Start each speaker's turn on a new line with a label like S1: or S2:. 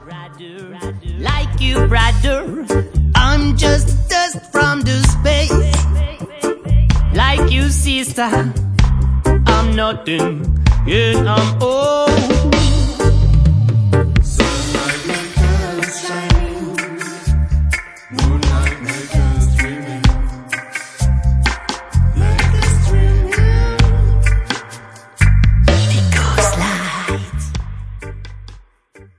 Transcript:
S1: Like you, brother, I'm just dust from the space. Like you, sister, I'm nothing, yet I'm all.